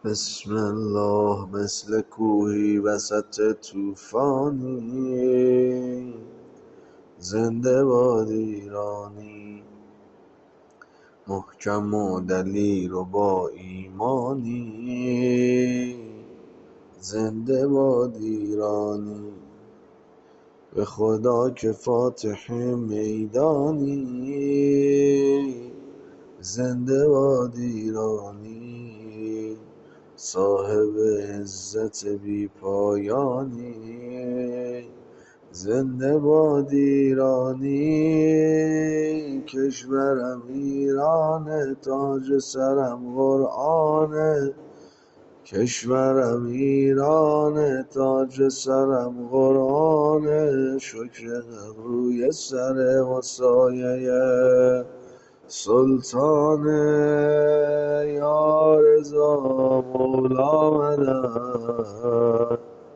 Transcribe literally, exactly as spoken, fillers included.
بسم الله مثل کوهی وسط توفانی، زنده باد ایرانی محکم و دلیر و با ایمانی. زنده باد ایرانی به خدا که فاتح میدانی. زنده باد ایرانی صاحب عزت بی پایانی. زنده باد ایرانی کشورم ایرانه، تاج سرم قرآنه. کشورم ایرانه، تاج سرم قرآنه. شکر روی سر و سایه سلطانه. یا رضا مولا مدد